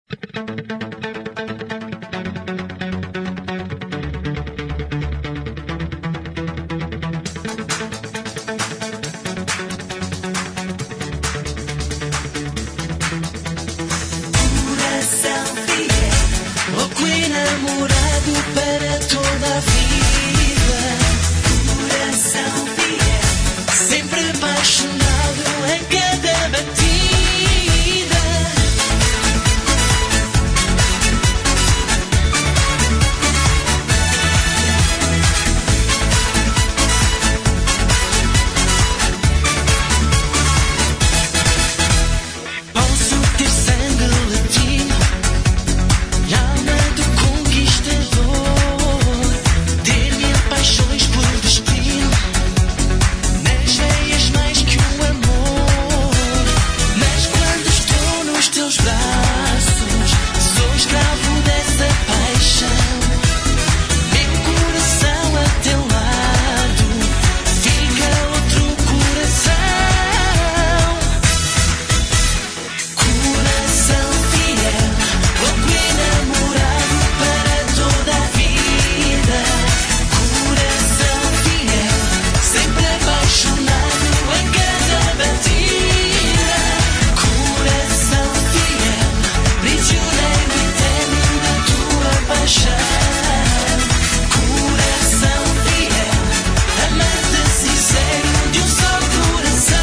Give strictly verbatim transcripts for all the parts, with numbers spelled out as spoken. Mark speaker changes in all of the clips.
Speaker 1: Coração fiel, louco enamorado para toda a vida. Coração fiel, sempre apaixonado em cada batida. Posso ter sangue latino e alma do conquistador, ter mil paixões por destino, nas veias mais que o amor. Mas quando estou nos teus braços, sou escravo dessa paixão. Meu coração a teu lado, fica outro coração. Coração fiel, louco enamorado para toda a vida. Coração fiel, sempre apaixonado em cada batida. Coração fiel, prisioneiro eterno da tua paixão. Coração fiel, amante sincero de um só coração.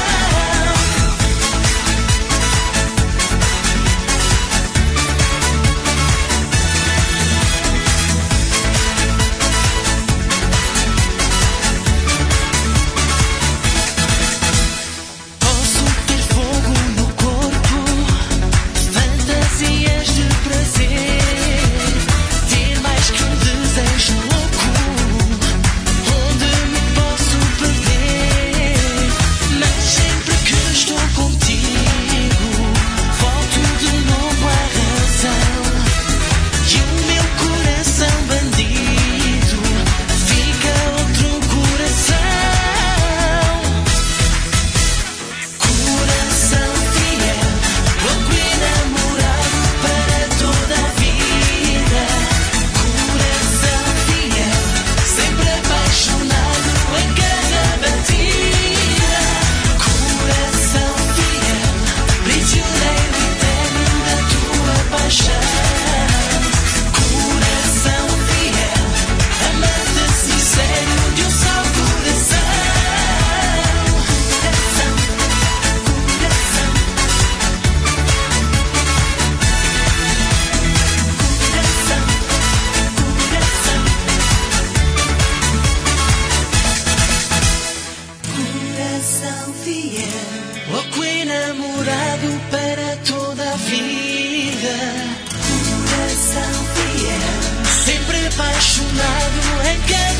Speaker 1: Posso ter fogo no corpo, fantasias de prazer, ter mais que um desejo louco, onde me posso perder. Mas sempre que estou contigo, volto de novo à razão. E o meu coração bandido fica outro coração. Coração fiel, louco enamorado para toda a vida. Coração fiel, sempre apaixonado em cada batida. Coração fiel, prisioneiro eterno da tua paixão. Coração fiel, amante sincero de um só coração. Coração, coração, coração, coração fiel, louco enamorado para toda a vida. Coração fiel, sempre apaixonado em cada